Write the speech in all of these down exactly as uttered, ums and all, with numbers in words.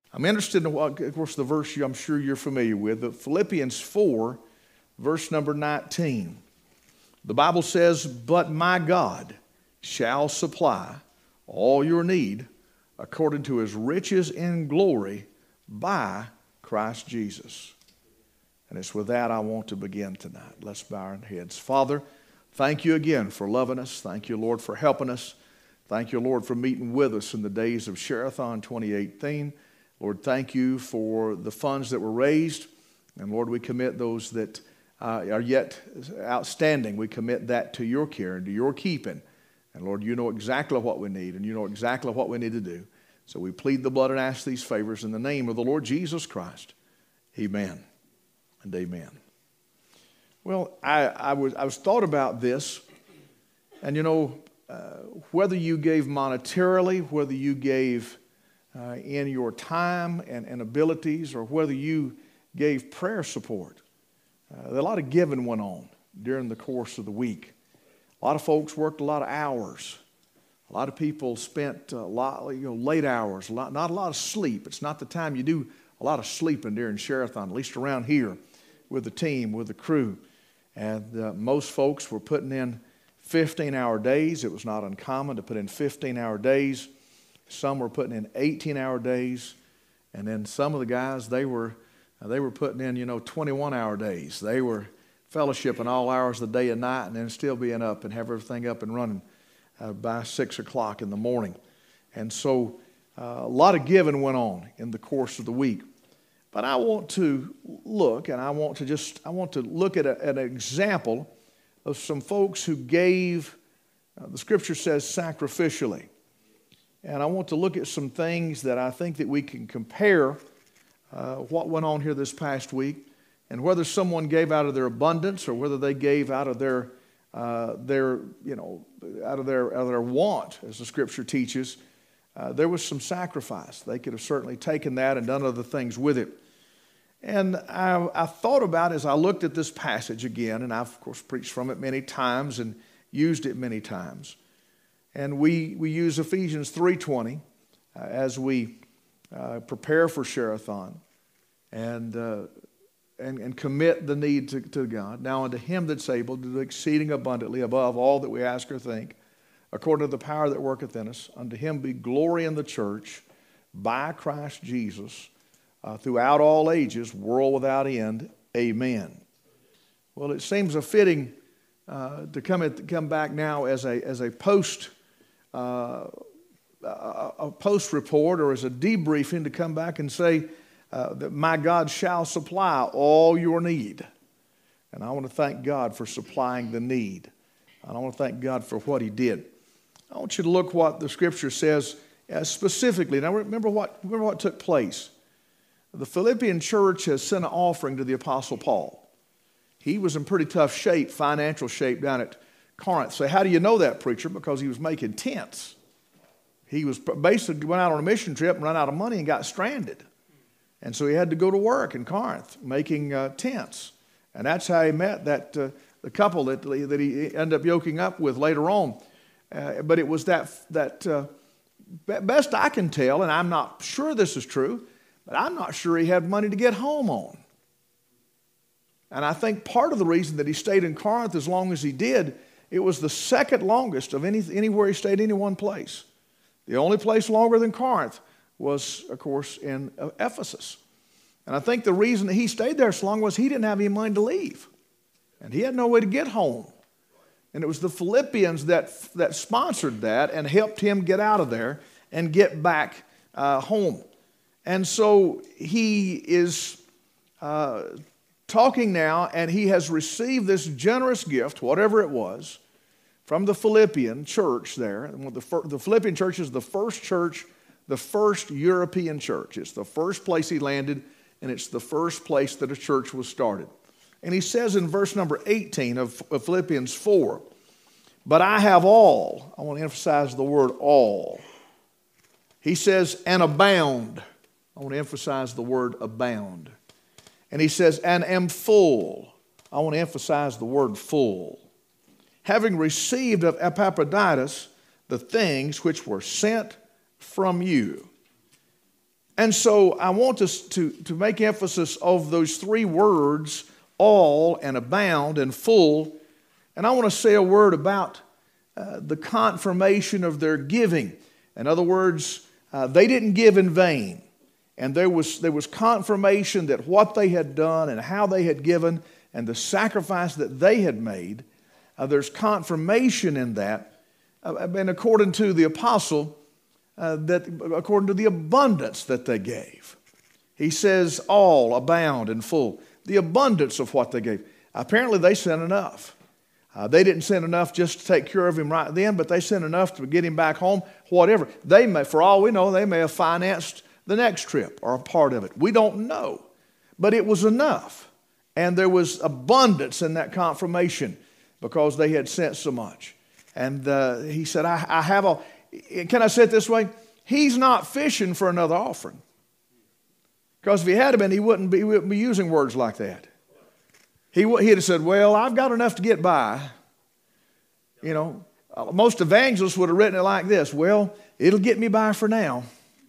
I'm interested in, what, of course, the verse I'm sure you're familiar with, but Philippians four, verse number nineteen. The Bible says, "But my God shall supply all your need according to his riches in glory by Christ Jesus." And it's with that I want to begin tonight. Let's bow our heads. Father, thank you again for loving us. Thank you, Lord, for helping us. Thank you, Lord, for meeting with us in the days of Share-a-thon twenty eighteen. Lord, thank you for the funds that were raised. And Lord, we commit those that uh, are yet outstanding. We commit that to your care and to your keeping. And Lord, you know exactly what we need, and you know exactly what we need to do. So we plead the blood and ask these favors in the name of the Lord Jesus Christ. Amen and amen. Well, I, I was I was thought about this, and you know, uh, whether you gave monetarily, whether you gave uh, in your time and, and abilities, or whether you gave prayer support, uh, a lot of giving went on during the course of the week. A lot of folks worked a lot of hours. A lot of people spent a lot, you know, late hours, a lot, not a lot of sleep. It's not the time you do a lot of sleeping during Share-a-thon, at least around here with the team, with the crew. And uh, most folks were putting in fifteen-hour days. It was not uncommon to put in fifteen-hour days. Some were putting in eighteen-hour days. And then some of the guys, they were, uh, they were putting in, you know, twenty-one-hour days. They were fellowshipping all hours of the day and night, and then still being up and have everything up and running uh, by six o'clock in the morning. And so uh, a lot of giving went on in the course of the week. But I want to look, and I want to just, I want to look at, a, at an example of some folks who gave, uh, the Scripture says, sacrificially. And I want to look at some things that I think that we can compare uh, what went on here this past week, and whether someone gave out of their abundance or whether they gave out of their, uh, their, you know, out of their, out of their want, as the Scripture teaches. Uh, there was some sacrifice. They could have certainly taken that and done other things with it. And I, I thought about, as I looked at this passage again, and I've, of course, preached from it many times and used it many times. And we, we use Ephesians three twenty uh, as we uh, prepare for Share-a-thon and, uh, and, and commit the need to, to God. Now unto him that's able to do exceeding abundantly above all that we ask or think, according to the power that worketh in us, unto him be glory in the church by Christ Jesus uh, throughout all ages, world without end. Amen. Well, it seems a fitting uh, to come at, come back now as a as a post uh, a, a post report or as a debriefing to come back and say uh, that my God shall supply all your need, and I want to thank God for supplying the need, and I want to thank God for what He did. I want you to look what the Scripture says uh, specifically. Now remember what, remember what took place. The Philippian church has sent an offering to the Apostle Paul. He was in pretty tough shape, financial shape down at Corinth. So how do you know that, preacher? Because he was making tents. He was basically went out on a mission trip and ran out of money and got stranded. And so he had to go to work in Corinth making uh, tents. And that's how he met that uh, the couple that, that he ended up yoking up with later on. Uh, but it was that, that uh, best I can tell, and I'm not sure this is true, but I'm not sure he had money to get home on. And I think part of the reason that he stayed in Corinth as long as he did, it was the second longest of any, anywhere he stayed, any one place. The only place longer than Corinth was, of course, in uh, Ephesus. And I think the reason that he stayed there so long was he didn't have any money to leave. And he had no way to get home. And it was the Philippians that, that sponsored that and helped him get out of there and get back uh, home. And so he is uh, talking now, and he has received this generous gift, whatever it was, from the Philippian church there. The, the Philippian church is the first church, the first European church. It's the first place he landed, and it's the first place that a church was started. And he says in verse number eighteen of, of Philippians four, but I have all. I want to emphasize the word all. He says, and abound. I want to emphasize the word abound. And he says, and am full. I want to emphasize the word full. Having received of Epaphroditus the things which were sent from you. And so I want us to, to make emphasis of those three words, all and abound and full. And I want to say a word about uh, the confirmation of their giving. In other words, uh, they didn't give in vain. And there was, there was confirmation that what they had done and how they had given and the sacrifice that they had made, uh, there's confirmation in that. Uh, and according to the apostle, Uh, that according to the abundance that they gave. He says all abound and full. The abundance of what they gave. Apparently they sent enough. Uh, they didn't send enough just to take care of him right then, but they sent enough to get him back home, whatever. They may, for all we know, they may have financed the next trip or a part of it. We don't know. But it was enough. And there was abundance in that confirmation because they had sent so much. And uh, he said, I, I have a... Can I say it this way? He's not fishing for another offering. Because if he had been, he wouldn't be, he wouldn't be using words like that. He, he'd have said, well, I've got enough to get by. You know, most evangelists would have written it like this. Well, it'll get me by for now.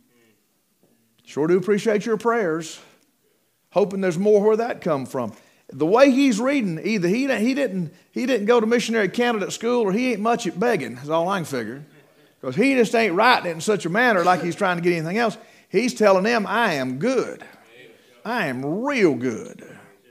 Sure do appreciate your prayers. Hoping there's more where that come from. The way he's reading, either he, he, didn't, he didn't go to missionary candidate school or he ain't much at begging, is all I can figure. Because he just ain't writing it in such a manner like he's trying to get anything else. He's telling them, I am good. I am real good.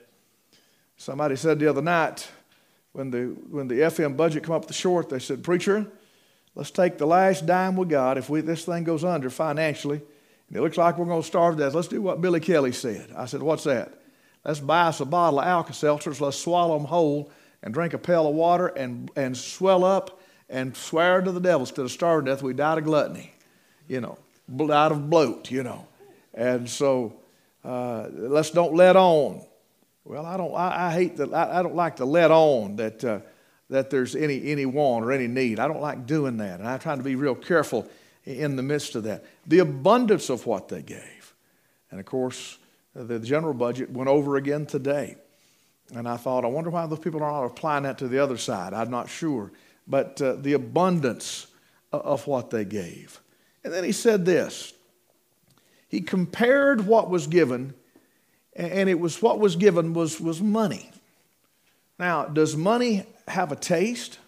Somebody said the other night, when the, when the F M budget come up the short, they said, preacher, let's take the last dime we got. If we, this thing goes under financially, and it looks like we're going to starve to death, let's do what Billy Kelly said. I said, what's that? Let's buy us a bottle of Alka-Seltzers, let's swallow them whole, and drink a pail of water, and, and swell up, and swear to the devil instead of starving to death, we died of gluttony, you know, died of bloat, you know. And so uh, let's don't let on. Well, I don't. I, I hate that. I, I don't like to let on that uh, that there's any any want or any need. I don't like doing that, and I'm trying to be real careful in the midst of that. The abundance of what they gave, and of course, the general budget went over again today. And I thought, I wonder why those people are not applying that to the other side. I'm not sure. But uh, the abundance of what they gave. And then he said this. He compared what was given, and it was what was given was, was money. Now, does money have a taste?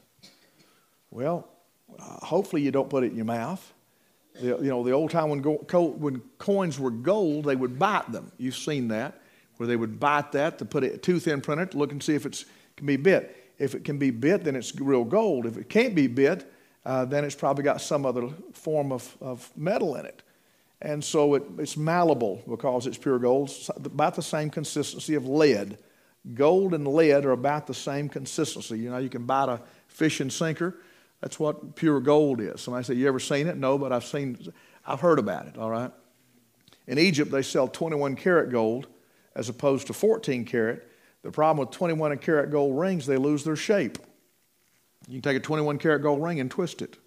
Well, uh, hopefully you don't put it in your mouth. The, you know, the old time when, go, co- when coins were gold, they would bite them. You've seen that, where they would bite that to put a tooth imprint in it to look and see if it can be bit. If it can be bit, then it's real gold. If it can't be bit, uh, then it's probably got some other form of, of metal in it. And so it, it's malleable because it's pure gold, it's about the same consistency of lead. Gold and lead are about the same consistency. You know, you can bite a fishing sinker. That's what pure gold is. Somebody say, you ever seen it? No, but I've seen, I've heard about it, all right? In Egypt, they sell twenty-one karat gold as opposed to fourteen karat. The problem with twenty-one karat gold rings, they lose their shape. You can take a twenty-one karat gold ring and twist it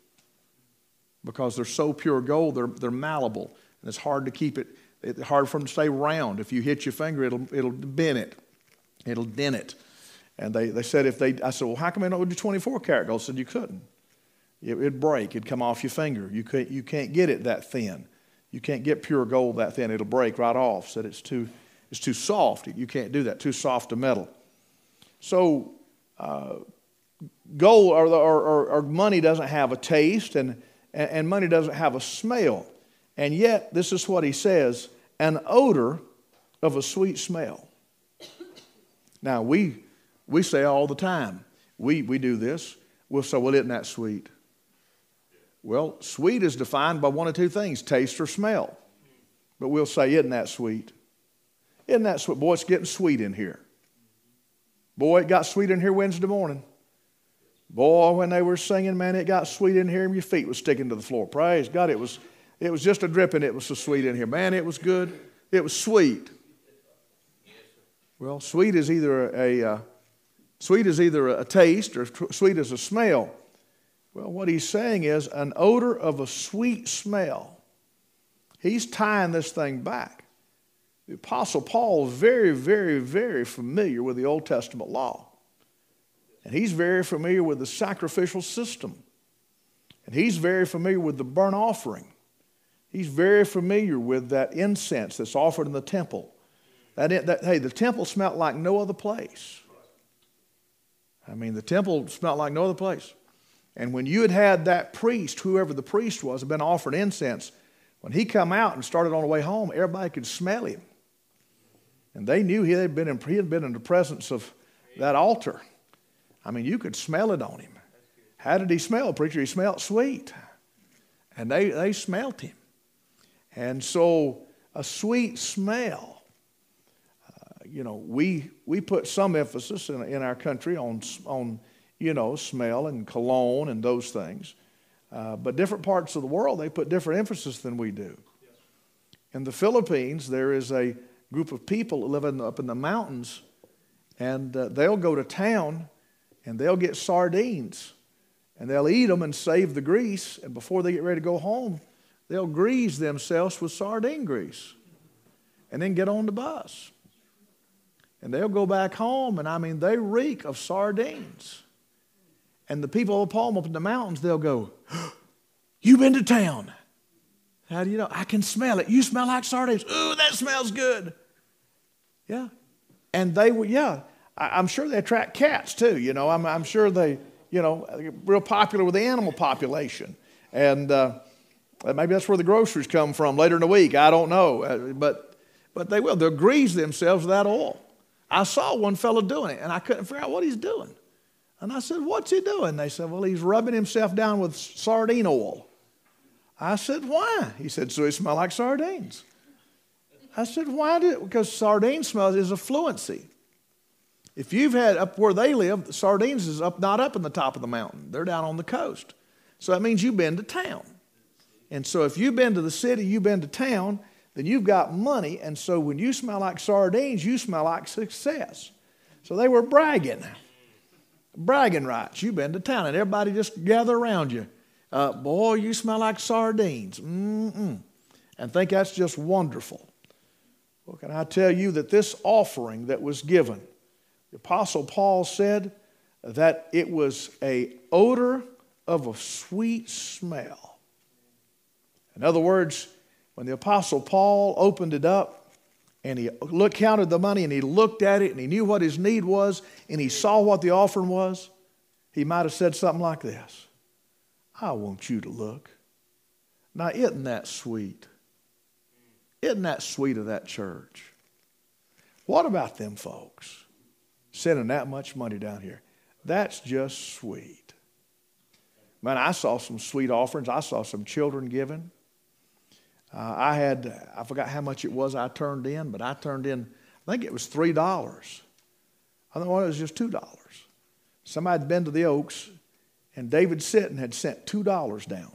because they're so pure gold, they're, they're malleable. And it's hard to keep it, it's hard for them to stay round. If you hit your finger, it'll, it'll bend it. It'll dent it. And they, they said if they, I said, well, how come they don't do twenty-four karat gold? I said, you couldn't. It, it'd break. It'd come off your finger. You can't, you can't get it that thin. You can't get pure gold that thin. It'll break right off. Said it's too, it's too soft. You can't do that. Too soft a metal. So uh, gold or, or, or money doesn't have a taste, and, and money doesn't have a smell. And yet, this is what he says, an odor of a sweet smell. Now, we we say all the time, we, we do this. We'll say, well, isn't that sweet? Well, sweet is defined by one of two things, taste or smell. But we'll say, isn't that sweet? Isn't that sweet? Boy, it's getting sweet in here. Boy, it got sweet in here Wednesday morning. Boy, when they were singing, man, it got sweet in here and your feet was sticking to the floor. Praise God, it was, it was just a dripping. It was so sweet in here. Man, it was good. It was sweet. Well, sweet is either a, a uh, sweet is either a taste or sweet is a smell. Well, what he's saying is an odor of a sweet smell. He's tying this thing back. The Apostle Paul is very, very, very familiar with the Old Testament law. And he's very familiar with the sacrificial system. And he's very familiar with the burnt offering. He's very familiar with that incense that's offered in the temple. That, that, hey, the temple smelled like no other place. I mean, the temple smelled like no other place. And when you had had that priest, whoever the priest was, had been offered incense, when he come out and started on the way home, everybody could smell him. And they knew he had been in, he had been in the presence of that altar. I mean, you could smell it on him. How did he smell, preacher? He smelled sweet. And they, they smelt him. And so a sweet smell, uh, you know, we we put some emphasis in, in our country on, on, you know, smell and cologne and those things. Uh, but different parts of the world, they put different emphasis than we do. In the Philippines, there is a group of people that live in, up in the mountains, and uh, they'll go to town and they'll get sardines and they'll eat them and save the grease, and before they get ready to go home, they'll grease themselves with sardine grease and then get on the bus. And they'll go back home, and I mean, they reek of sardines. And the people of Palm up in the mountains, they'll go, "You been to town?" How do you know? "I can smell it. You smell like sardines." "Ooh, that smells good." Yeah. And they would, yeah, I, I'm sure they attract cats too. You know, I'm, I'm sure they, you know, real popular with the animal population. And uh, maybe that's where the groceries come from later in the week. I don't know. Uh, but but they will. They'll grease themselves with that oil. I saw one fellow doing it, and I couldn't figure out what he's doing. And I said, "What's he doing?" They said, "Well, he's rubbing himself down with sardine oil." I said, "Why?" He said, "So he smells like sardines." I said, "Why did?" Because sardine smell is a fluency. If you've had up where they live, the sardines is up, not up in the top of the mountain. They're down on the coast. So that means you've been to town. And so if you've been to the city, you've been to town, then you've got money. And so when you smell like sardines, you smell like success. So they were bragging. Bragging rights. You've been to town. And everybody just gather around you. Uh, boy, you smell like sardines. Mm-mm. And think that's just wonderful. Well, can I tell you that this offering that was given, the Apostle Paul said that it was an odor of a sweet smell. In other words, when the Apostle Paul opened it up and he looked, counted the money, and he looked at it and he knew what his need was and he saw what the offering was, he might have said something like this: "I want you to look. Now, isn't that sweet? Isn't that sweet of that church? What about them folks sending that much money down here? That's just sweet." Man, I saw some sweet offerings. I saw some children giving. Uh, I had, I forgot how much it was I turned in, but I turned in, I think it was three dollars. I don't know, it was just two dollars. Somebody had been to the Oaks, and David Sitton had sent two dollars down.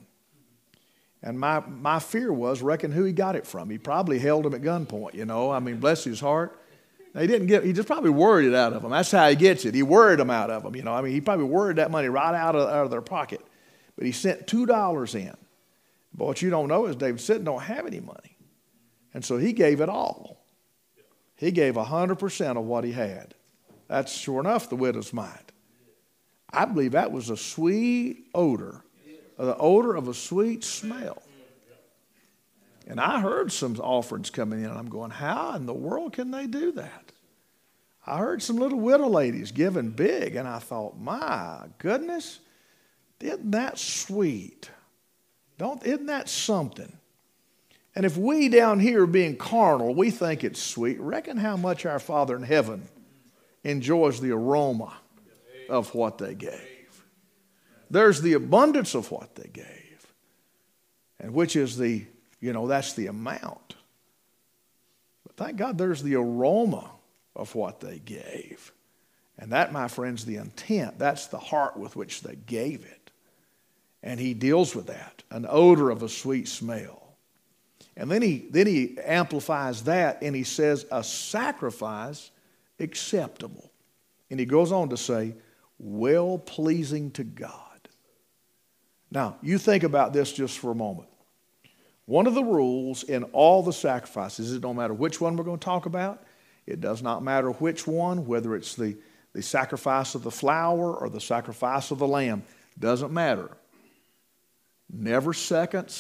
And my, my fear was, reckon who he got it from. He probably held him at gunpoint, you know. I mean, bless his heart. He didn't get, he just probably worried it out of them. That's how he gets it. He worried them out of them, you know. I mean, he probably worried that money right out of, out of their pocket. But he sent two dollars in. But what you don't know is David Sitton don't have any money. And so he gave it all. He gave one hundred percent of what he had. That's sure enough the widow's mite. I believe that was a sweet odor. The odor of a sweet smell. And I heard some offerings coming in, and I'm going, how in the world can they do that? I heard some little widow ladies giving big, and I thought, my goodness, isn't that sweet? Don't, isn't that something? And if we down here being carnal, we think it's sweet, reckon how much our Father in heaven enjoys the aroma of what they gave. There's the abundance of what they gave, and which is the, you know, that's the amount. But thank God there's the aroma of what they gave. And that, my friends, the intent, that's the heart with which they gave it. And he deals with that, an odor of a sweet smell. And then he, then he amplifies that, and he says, a sacrifice acceptable. And he goes on to say, well-pleasing to God. Now, you think about this just for a moment. One of the rules in all the sacrifices, it don't matter which one we're going to talk about. It does not matter which one, whether it's the, the sacrifice of the flour or the sacrifice of the lamb. Doesn't matter. Never seconds,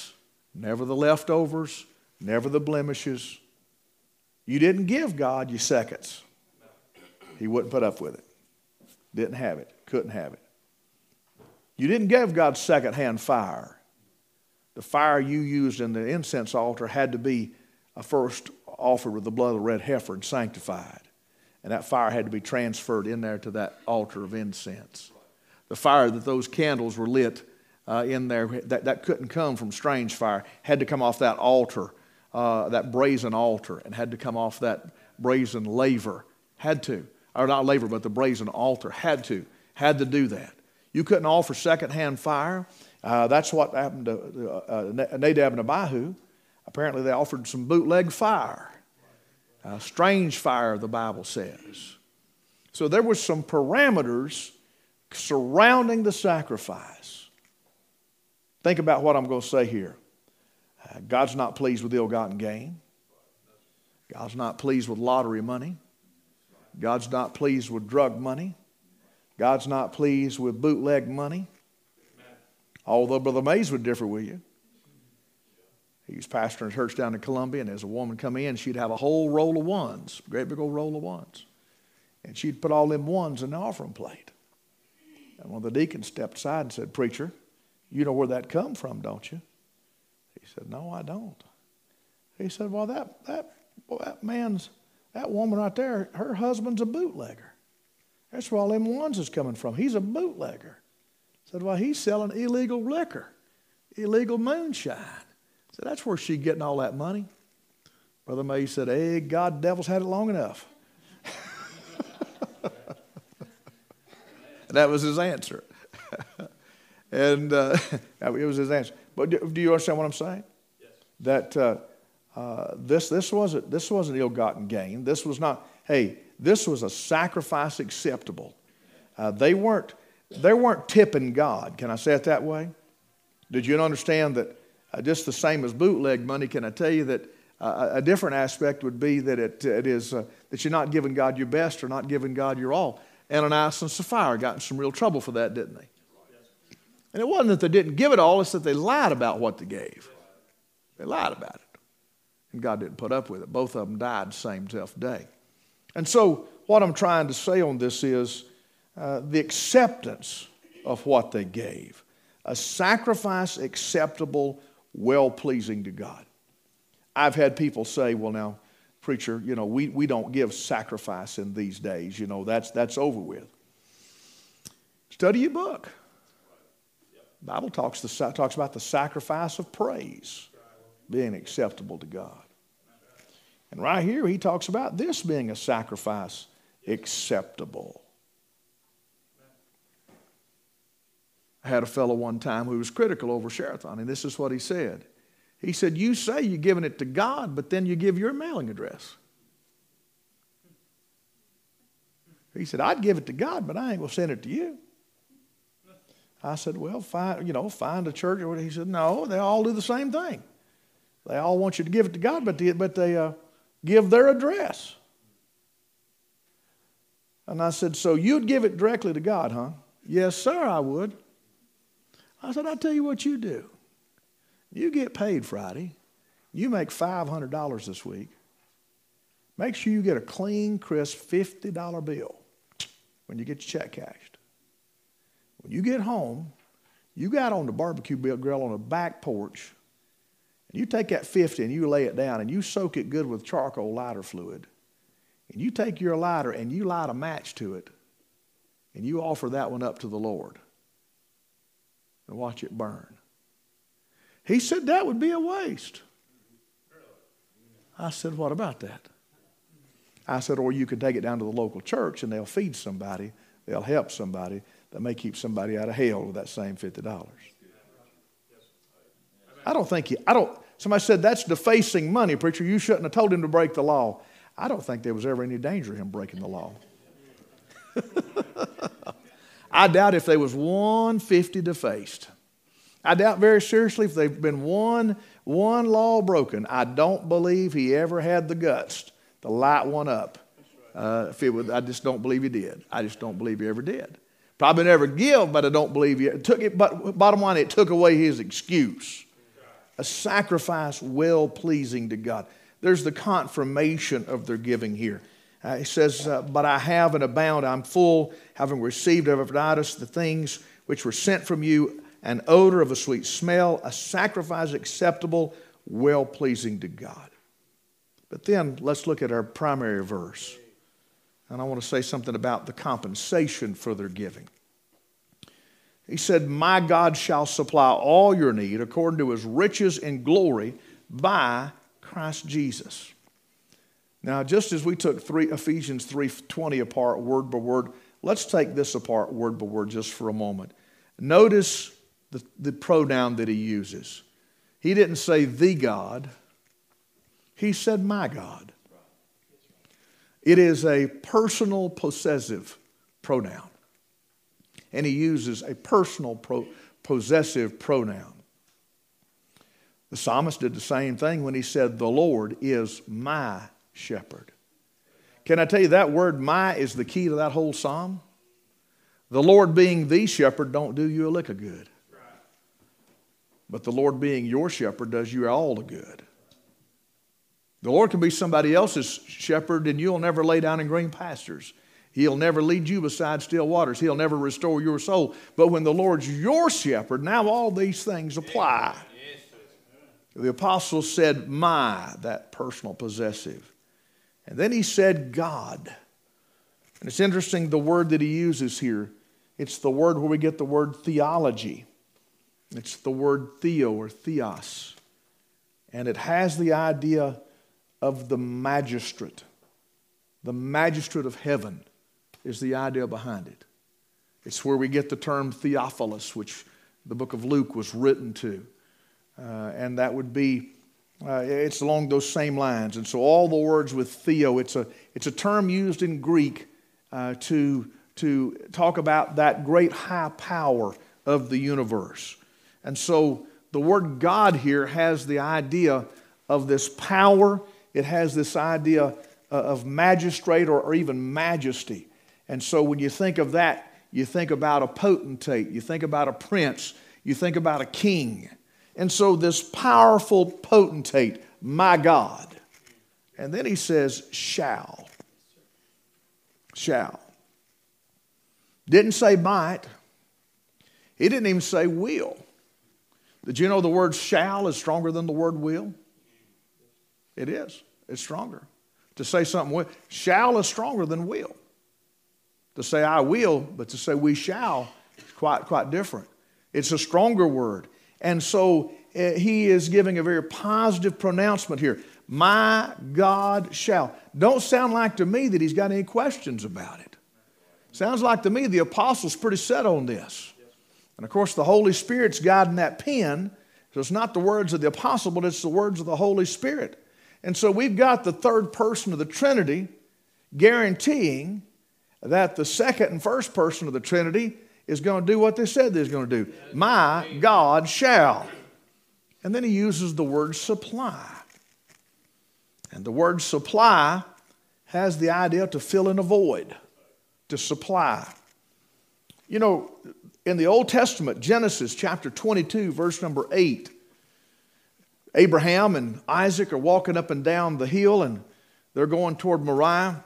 Never the leftovers, never the blemishes. You didn't give God your seconds. He wouldn't put up with it. Didn't have it. Couldn't have it. You didn't give God secondhand fire. The fire you used in the incense altar had to be a first offered with the blood of the red heifer and sanctified. And that fire had to be transferred in there to that altar of incense. The fire that those candles were lit uh, in there, that, that couldn't come from strange fire, had to come off that altar, uh, that brazen altar, and had to come off that brazen laver. Had to. Or not laver, but the brazen altar. Had to. Had to do that. You couldn't offer secondhand fire. Uh, that's what happened to uh, Nadab and Abihu. Apparently they offered some bootleg fire. Uh, strange fire, the Bible says. So there were some parameters surrounding the sacrifice. Think about what I'm going to say here. Uh, God's not pleased with ill-gotten gain. God's not pleased with lottery money. God's not pleased with drug money. God's not pleased with bootleg money. Although Brother Mays would differ with you. He was pastoring a church down in Columbia, and as a woman come in, she'd have a whole roll of ones, a great big old roll of ones. And she'd put all them ones in the offering plate. And one of the deacons stepped aside and said, "Preacher, you know where that come from, don't you?" He said, "No, I don't." He said, "Well, that, that, well, that man's, that woman right there, her husband's a bootlegger. That's where all them ones is coming from. He's a bootlegger." He said, "Well, he's selling illegal liquor, illegal moonshine." So that's where she's getting all that money. Brother May said, "Hey, God, devil's had it long enough." That was his answer. And uh, it was his answer. But do, do you understand what I'm saying? Yes. That uh, uh, this this wasn't this wasn't ill-gotten gain. This was not. Hey, this was a sacrifice acceptable. Uh, they weren't they weren't tipping God. Can I say it that way? Did you understand that? Uh, just the same as bootleg money, can I tell you that uh, a different aspect would be that it, it is uh, that you're not giving God your best or not giving God your all. Ananias and Sapphira got in some real trouble for that, didn't they? And it wasn't that they didn't give it all, it's that they lied about what they gave. They lied about it. And God didn't put up with it. Both of them died the same tough day. And so what I'm trying to say on this is uh, the acceptance of what they gave. A sacrifice acceptable, well-pleasing to God. I've had people say, "Well, now, preacher, you know, we, we don't give sacrifice in these days. You know, that's, that's over with." Study your book. The Bible talks, the, talks about the sacrifice of praise being acceptable to God. And right here, he talks about this being a sacrifice acceptable. I had a fellow one time who was critical over Sherathon, and this is what he said. He said, "You say you're giving it to God, but then you give your mailing address." He said, "I'd give it to God, but I ain't going to send it to you." I said, "Well, find, you know, find a church." He said, "No, they all do the same thing. They all want you to give it to God, but they, but they uh, give their address." And I said, "So you'd give it directly to God, huh?" "Yes, sir, I would." I said, "I'll tell you what you do. You get paid Friday. You make five hundred dollars this week. Make sure you get a clean, crisp fifty dollar bill when you get your check cashed. When you get home, you got on the barbecue grill on the back porch, and you take that fifty and you lay it down and you soak it good with charcoal lighter fluid. And you take your lighter and you light a match to it, and you offer that one up to the Lord. And watch it burn." He said that would be a waste. I said, "What about that?" I said, "Or you could take it down to the local church and they'll feed somebody, they'll help somebody, that may keep somebody out of hell with that same fifty dollars. I don't think, he, I don't, somebody said that's defacing money, preacher. You shouldn't have told him to break the law. I don't think there was ever any danger of him breaking the law. I doubt if there was one fifty defaced. I doubt very seriously if there've been one, one law broken. I don't believe he ever had the guts to light one up. Uh, if it was, I just don't believe he did. I just don't believe he ever did. Probably never give, but I don't believe he it took it. But bottom line, it took away his excuse. a sacrifice well-pleasing to God. There's the confirmation of their giving here. Uh, he says, uh, but I have and abound, I'm full, having received of Epaphroditus the things which were sent from you, an odor of a sweet smell, a sacrifice acceptable, well-pleasing to God. But then let's look at our primary verse. And I want to say something about the compensation for their giving. He said, my God shall supply all your need according to his riches in glory by Christ Jesus. Now, just as we took three, Ephesians three twenty apart word by word, let's take this apart word by word just for a moment. Notice the, the pronoun that he uses. He didn't say the God. He said my God. It is a personal possessive pronoun. And he uses a personal pro- possessive pronoun. The psalmist did the same thing when he said, the Lord is my shepherd. Can I tell you that word my is the key to that whole psalm? The Lord being the shepherd don't do you a lick of good. But the Lord being your shepherd does you all the good. The Lord can be somebody else's shepherd and you'll never lay down in green pastures. He'll never lead you beside still waters. He'll never restore your soul. But when the Lord's your shepherd, now all these things apply. The apostle said, my, that personal possessive. And then he said, God. And it's interesting the word that he uses here. It's the word where we get the word theology. It's the word theo or theos. And it has the idea of the magistrate. The magistrate of heaven is the idea behind it. It's where we get the term Theophilus, which the book of Luke was written to. Uh, and that would be, uh, it's along those same lines. And so all the words with theo, it's a, it's a term used in Greek uh, to, to talk about that great high power of the universe. And so the word God here has the idea of this power. It has this idea of magistrate or, or even majesty. And so when you think of that, you think about a potentate, you think about a prince, you think about a king. And so this powerful potentate, my God. And then he says, shall. Shall. Didn't say might. He didn't even say will. Did you know the word shall is stronger than the word will? It is. It's stronger. To say something will, shall is stronger than will. To say I will, but to say we shall is quite, quite different. It's a stronger word. And so uh, he is giving a very positive pronouncement here. My God shall. Don't sound like to me that he's got any questions about it. Sounds like to me the apostle's pretty set on this. And of course the Holy Spirit's guiding that pen. So it's not the words of the apostle, but it's the words of the Holy Spirit. And so we've got the third person of the Trinity guaranteeing that the second and first person of the Trinity is going to do what they said they're going to do. My God shall. And then he uses the word supply. And the word supply has the idea to fill in a void, to supply. You know, in the Old Testament, Genesis chapter twenty-two, verse number eight, Abraham and Isaac are walking up and down the hill and they're going toward Moriah.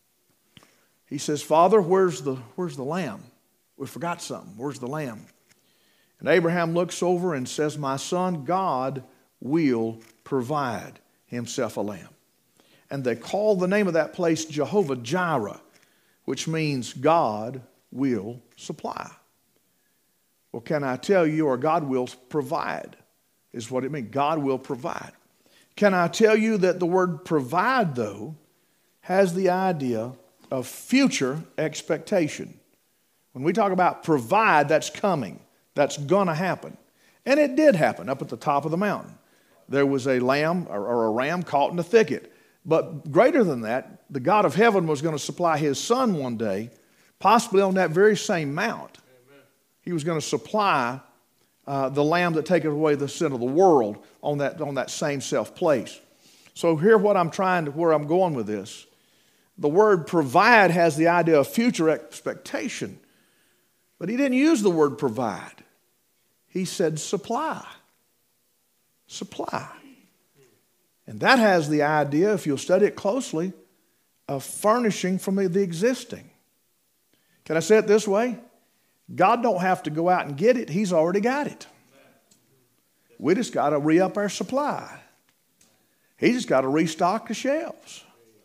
He says, Father, where's the, where's the lamb? We forgot something. Where's the lamb? And Abraham looks over and says, my son, God will provide himself a lamb. And they call the name of that place Jehovah Jireh, which means God will supply. Well, can I tell you, or God will provide, is what it means. God will provide. Can I tell you that the word provide, though, has the idea of future expectation. When we talk about provide, that's coming. That's going to happen. And it did happen up at the top of the mountain. There was a lamb or, or a ram caught in a thicket. But greater than that, the God of heaven was going to supply his son one day, possibly on that very same mount. Amen. He was going to supply uh, the lamb that taketh away the sin of the world on that, on that same self place. So here what I'm trying to, where I'm going with this. The word provide has the idea of future expectation. But he didn't use the word provide. He said supply. supply. And that has the idea, if you'll study it closely, of furnishing from the, the existing. Can I say it this way? God don't have to go out and get it. He's already got it. We just got to re-up our supply. He just got to restock the shelves.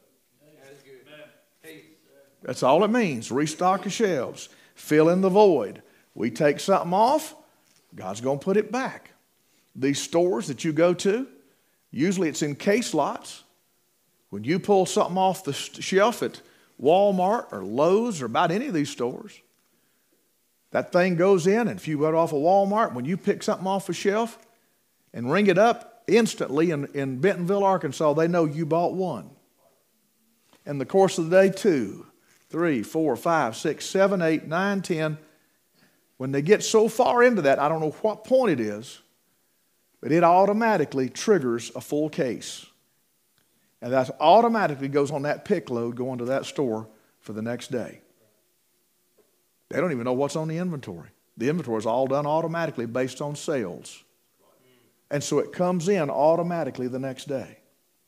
That's all it means. Restock the shelves. Fill in the void. We take something off, God's going to put it back. These stores that you go to, usually it's in case lots. When you pull something off the shelf at Walmart or Lowe's or about any of these stores, that thing goes in, and if you go off of Walmart, when you pick something off the shelf and ring it up instantly in, in Bentonville, Arkansas, they know you bought one. In the course of the day, two, three, four, five, six, seven, eight, nine, ten. When they get so far into that, I don't know what point it is, but it automatically triggers a full case. And that automatically goes on that pick load going to that store for the next day. They don't even know what's on the inventory. The inventory is all done automatically based on sales. And so it comes in automatically the next day.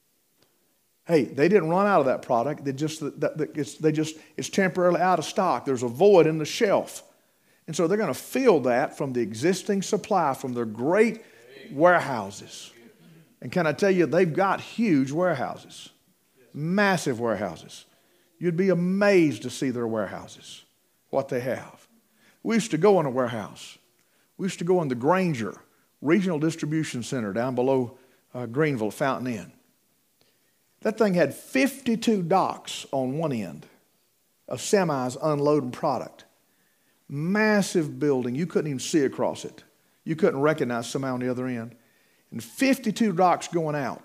Hey, they didn't run out of that product. They just, that, that it's, they just, it's temporarily out of stock. There's a void in the shelf. And so they're going to fill that from the existing supply from their great warehouses. And can I tell you, they've got huge warehouses, massive warehouses. You'd be amazed to see their warehouses, what they have. We used to go in a warehouse. We used to go in the Granger Regional Distribution Center down below uh, Greenville, Fountain Inn. That thing had fifty-two docks on one end of semis unloading product. Massive building. You couldn't even see across it. You couldn't recognize somebody on the other end. And fifty-two docks going out.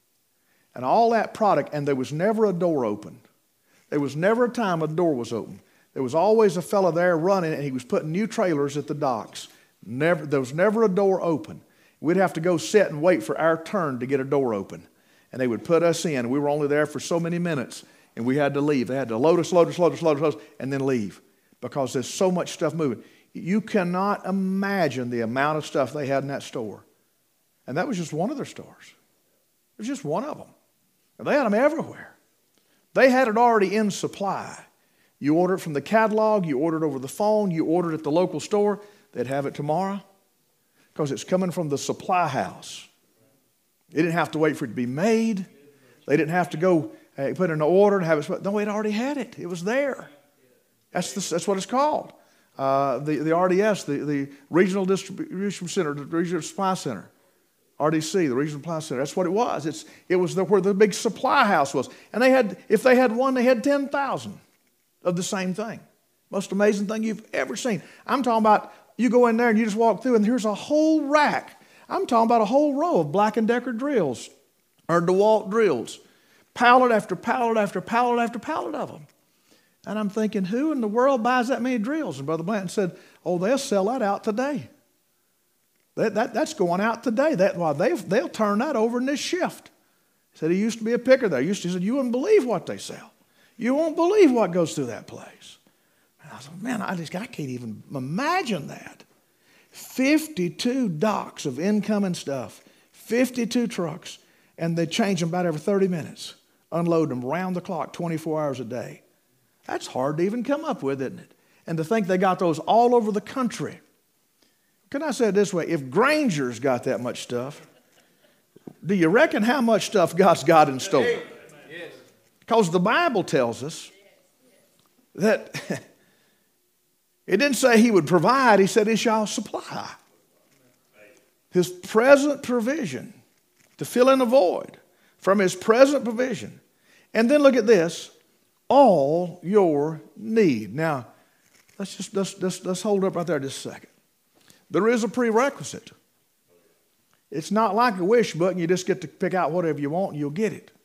And all that product, and there was never a door open. There was never a time a door was open. There was always a fella there running, and he was putting new trailers at the docks. Never, there was never a door open. We'd have to go sit and wait for our turn to get a door open. And they would put us in. We were only there for so many minutes, and we had to leave. They had to load us, load us, load us, load us, load us, and then leave because there's so much stuff moving. You cannot imagine the amount of stuff they had in that store. And that was just one of their stores. It was just one of them. And they had them everywhere. They had it already in supply. You order it from the catalog, you order it over the phone, you order it at the local store, they'd have it tomorrow because it's coming from the supply house. They didn't have to wait for it to be made. They didn't have to go uh, put in an order and have it. No, it already had it. It was there. That's, the, that's what it's called. Uh, the, the R D S, the, the Regional Distribution Center, the Regional Supply Center. R D C, the Regional Supply Center. That's what it was. It's, it was the, where the big supply house was. And they had, if they had one, they had ten thousand of the same thing. Most amazing thing you've ever seen. I'm talking about you go in there and you just walk through and here's a whole rack. I'm talking about a whole row of Black and Decker drills or DeWalt drills. Pallet after pallet after pallet after pallet of them. And I'm thinking, who in the world buys that many drills? And Brother Blanton said, oh, they'll sell that out today. That, that, that's going out today. That, well, they, they'll turn that over in this shift. He said he used to be a picker there. He, used to, he said, you wouldn't believe what they sell. You won't believe what goes through that place. And I said, man, I, just, I can't even imagine that. fifty-two docks of incoming stuff, fifty-two trucks, and they change them about every thirty minutes, unload them round the clock, twenty-four hours a day. That's hard to even come up with, isn't it? And to think they got those all over the country. Can I say it this way? If Granger's got that much stuff, do you reckon how much stuff God's got in store? Because the Bible tells us that it didn't say he would provide. He said he shall supply. His present provision to fill in a void from his present provision. And then look at this. All your need. Now, let's just let's, let's, let's hold up right there just a second. There is a prerequisite. It's not like a wish book and you just get to pick out whatever you want and you'll get it.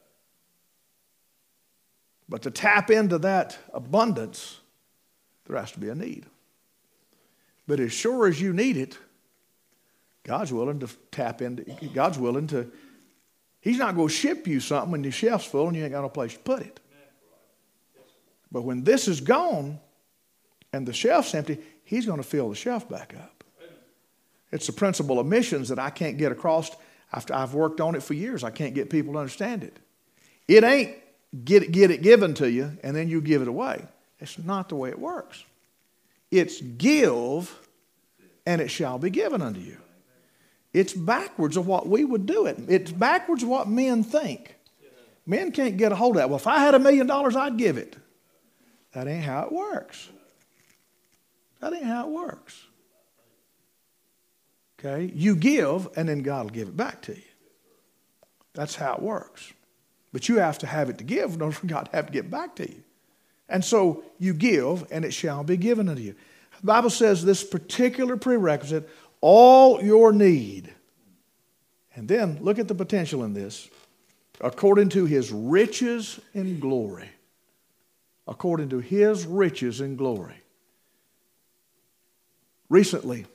But to tap into that abundance, there has to be a need. But as sure as you need it, God's willing to tap into, God's willing to, he's not going to ship you something when your shelf's full and you ain't got no place to put it. But when this is gone and the shelf's empty, he's going to fill the shelf back up. It's the principle of missions that I can't get across. After I've worked on it for years, I can't get people to understand it. It ain't get it, get it given to you and then you give it away. It's not the way it works. It's give and it shall be given unto you. It's backwards of what we would do it. It's backwards of what men think. Men can't get a hold of that. Well, if I had a million dollars, I'd give it. That ain't how it works. That ain't how it works. Okay? You give, and then God will give it back to you. That's how it works. But you have to have it to give in order for God to have to get back to you. And so you give, and it shall be given unto you. The Bible says this particular prerequisite, all your need. And then look at the potential in this. According to his riches in glory. According to his riches in glory. Recently,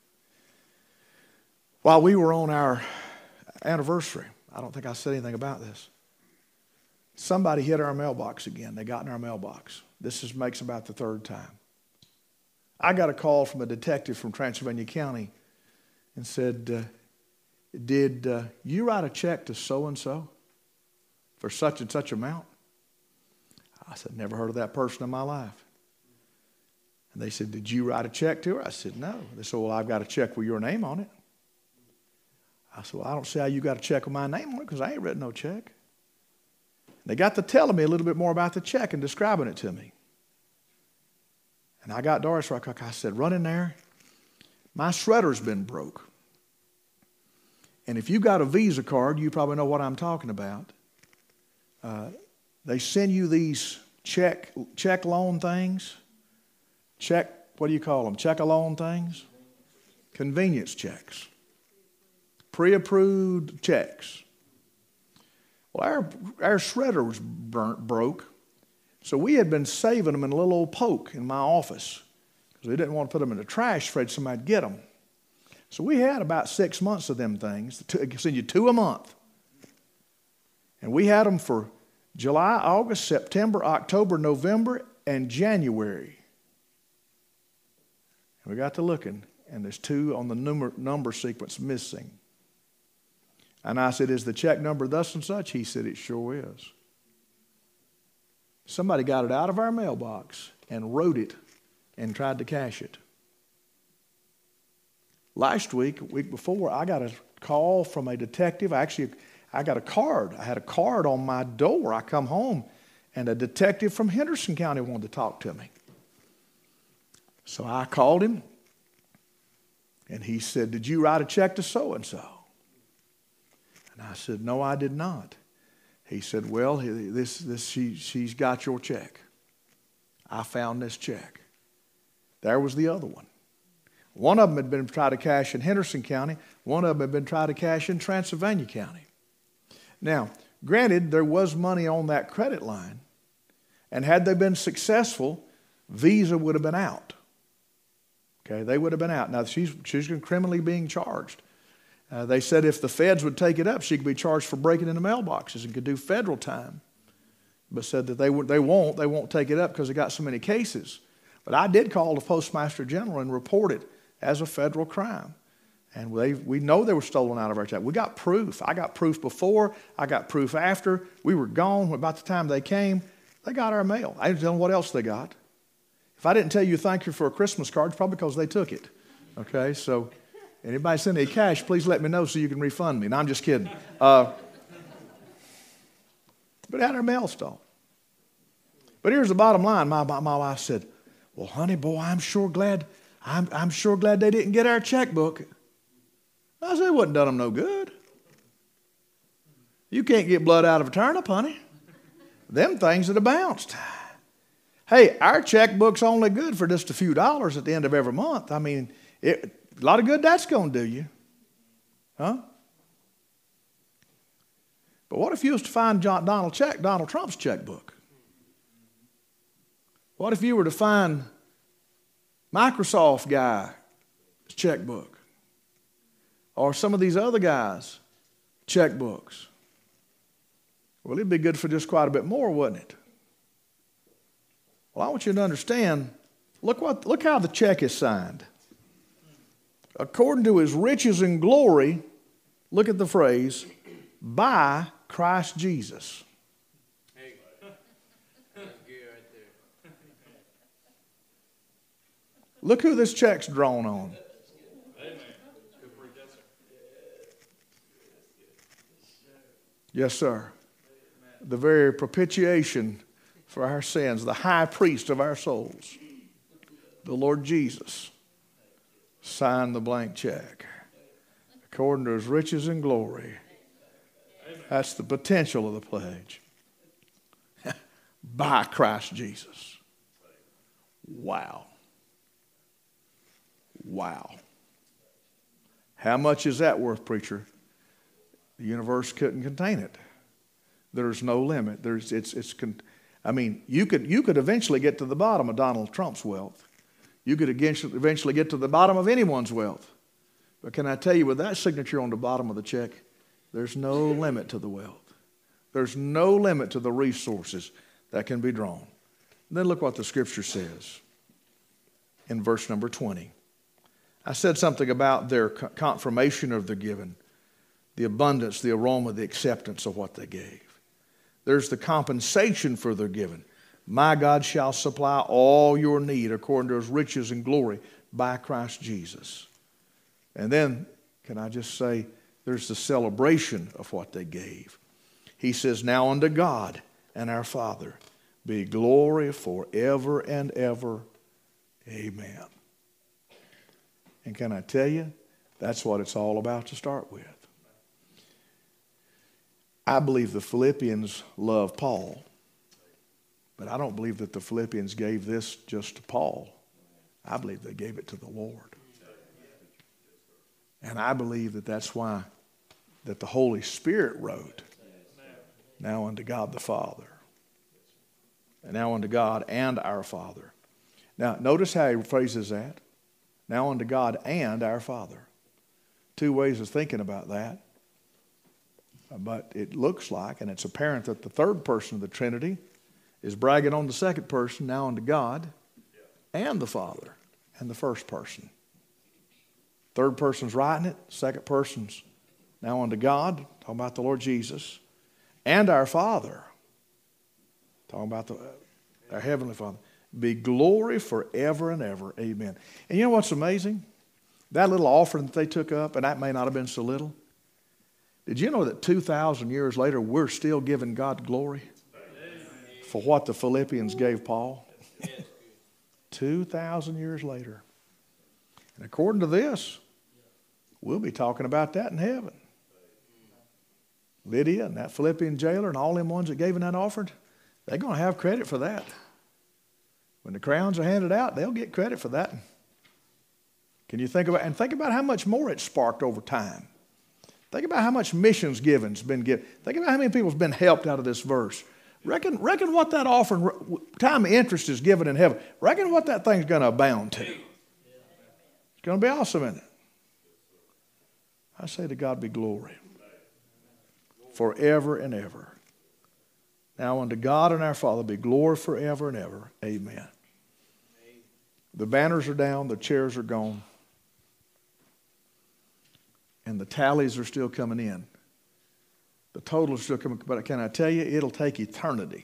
while we were on our anniversary, I don't think I said anything about this. Somebody hit our mailbox again. They got in our mailbox. This is, makes about the third time. I got a call from a detective from Transylvania County and said, uh, did uh, you write a check to so-and-so for such and such amount? I said, never heard of that person in my life. And they said, did you write a check to her? I said, no. They said, well, I've got a check with your name on it. I said, well, I don't see how you got a check with my name on it because I ain't written no check. They got to telling me a little bit more about the check and describing it to me. And I got Doris Rock. I said, run in there. My shredder's been broke. And if you got a Visa card, you probably know what I'm talking about. Uh, they send you these check check loan things. Check, what do you call them? Check-a-loan things? Convenience checks. Pre-approved checks. Well, our, our shredder was burnt, broke. So we had been saving them in a little old poke in my office because we didn't want to put them in the trash, afraid somebody'd get them. So we had about six months of them things. They send you two a month. And we had them for July, August, September, October, November, and January. And we got to looking, and there's two on the number, number sequence missing. And I said, is the check number thus and such? He said, it sure is. Somebody got it out of our mailbox and wrote it and tried to cash it. Last week, a week before, I got a call from a detective. Actually, I got a card. I had a card on my door. I come home, and a detective from Henderson County wanted to talk to me. So I called him, and he said, did you write a check to so-and-so? And I said, no, I did not. He said, well, this, this, she, she's got your check. I found this check. There was the other one. One of them had been tried to cash in Henderson County. One of them had been tried to cash in Transylvania County. Now, granted, there was money on that credit line. And had they been successful, Visa would have been out. Okay, they would have been out. Now, she's, she's criminally being charged. Uh, they said if the feds would take it up, she could be charged for breaking into mailboxes and could do federal time. But said that they, would, they won't. They won't take it up because they got so many cases. But I did call the Postmaster General and report it as a federal crime. And they, we know they were stolen out of our check. We got proof. I got proof before. I got proof after. We were gone. About the time they came, they got our mail. I didn't tell them what else they got. If I didn't tell you thank you for a Christmas card, it's probably because they took it. Okay, so anybody send me cash, please let me know so you can refund me. No, I'm just kidding. Uh, but it had our mail stolen. But here's the bottom line. My, my, my wife said, well, honey, boy, I'm sure glad, I'm, I'm sure glad they didn't get our checkbook. I said, it wouldn't done them no good. You can't get blood out of a turnip, honey. Them things that have bounced. Hey, our checkbook's only good for just a few dollars at the end of every month. I mean, it, a lot of good that's going to do you. Huh? But what if you was to find John, Donald, check, Donald Trump's checkbook? What if you were to find Microsoft guy's checkbook? Or some of these other guys' checkbooks? Well, it'd be good for just quite a bit more, wouldn't it? Well, I want you to understand, look, what, look how the check is signed. According to his riches and glory, look at the phrase, by Christ Jesus. Hey, that's good right there. Look who this check's drawn on. Amen. Good for that, sir. Yes, sir. The very propitiation for our sins, the high priest of our souls, the Lord Jesus, signed the blank check. According to his riches and glory. That's the potential of the pledge. By Christ Jesus. Wow. Wow. How much is that worth, preacher? The universe couldn't contain it. There's no limit. There's, it's, it's, I mean, you could, you could eventually get to the bottom of Donald Trump's wealth. You could eventually get to the bottom of anyone's wealth. But can I tell you, with that signature on the bottom of the check, there's no limit to the wealth. There's no limit to the resources that can be drawn. And then look what the scripture says in verse number twenty. I said something about their confirmation of their giving, the abundance, the aroma, the acceptance of what they gave. There's the compensation for their giving. My God shall supply all your need according to his riches and glory by Christ Jesus. And then, can I just say, there's the celebration of what they gave. He says, now unto God and our Father be glory forever and ever. Amen. And can I tell you, that's what it's all about to start with. I believe the Philippians love Paul, but I don't believe that the Philippians gave this just to Paul. I believe they gave it to the Lord. And I believe that that's why that the Holy Spirit wrote, now unto God the Father, and now unto God and our Father. Now, notice how he phrases that. Now unto God and our Father. Two ways of thinking about that. But it looks like, and it's apparent that the third person of the Trinity is bragging on the second person, now unto God and the Father and the first person. Third person's writing it. Second person's now unto God, talking about the Lord Jesus, and our Father, talking about the, our Heavenly Father. Be glory forever and ever. Amen. And you know what's amazing? That little offering that they took up, and that may not have been so little. Did you know that two thousand years later, we're still giving God glory for what the Philippians gave Paul? two thousand years later. And according to this, we'll be talking about that in heaven. Lydia and that Philippian jailer and all them ones that gave in that offering, they're going to have credit for that. When the crowns are handed out, they'll get credit for that. Can you think about, and think about how much more it's sparked over time. Think about how much missions giving's been given. Think about how many people's been helped out of this verse. Reckon, reckon what that offering, time of interest is given in heaven. Reckon what that thing's going to abound to. It's going to be awesome, isn't it? I say to God be glory forever and ever. Now unto God and our Father be glory forever and ever. Amen. The banners are down, the chairs are gone, and the tallies are still coming in. The total is still coming, but can I tell you, it'll take eternity.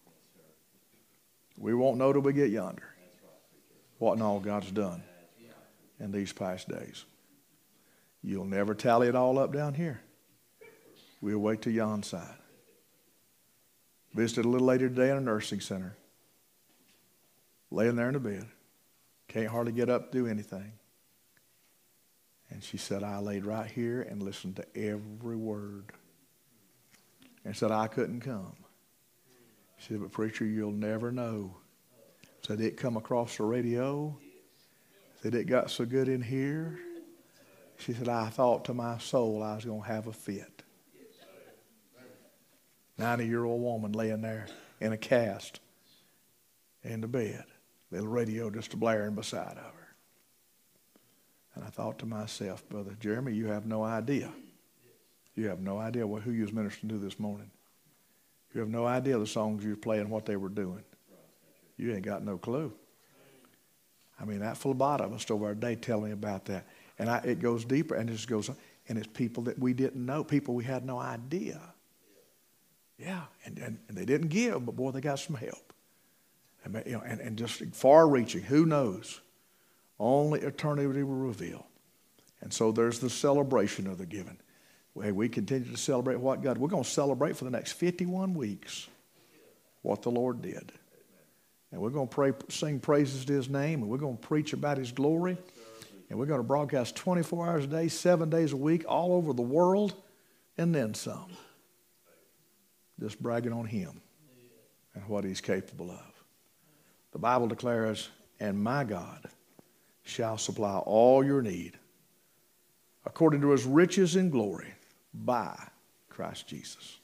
We won't know till we get yonder what and all God's done in these past days. You'll never tally it all up down here. We'll wait till yon side. Visited a little later today in a nursing center. Laying there in the bed. Can't hardly get up to do anything. And she said, I laid right here and listened to every word. And said, I couldn't come. She said, but preacher, you'll never know. Said, it come across the radio. Said, it got so good in here. She said, I thought to my soul I was going to have a fit. ninety-year-old woman laying there in a cast in the bed. Little radio just blaring beside of her. And I thought to myself, Brother Jeremy, you have no idea. You have no idea what, who you was ministering to this morning. You have no idea the songs you were playing, what they were doing. You ain't got no clue. I mean, that phlebotomist over there today telling me about that. And I, it goes deeper, and it just goes on. And it's people that we didn't know, people we had no idea. Yeah, and, and, and they didn't give, but boy, they got some help. And, you know, and, and just far-reaching, who knows? Only eternity will reveal. And so there's the celebration of the giving. Hey, we continue to celebrate what God, we're going to celebrate for the next fifty-one weeks what the Lord did. And we're going to pray, sing praises to his name, and we're going to preach about his glory. And we're going to broadcast twenty-four hours a day, seven days a week, all over the world, and then some. Just bragging on him and what he's capable of. The Bible declares, and my God shall supply all your need according to his riches in glory by Christ Jesus.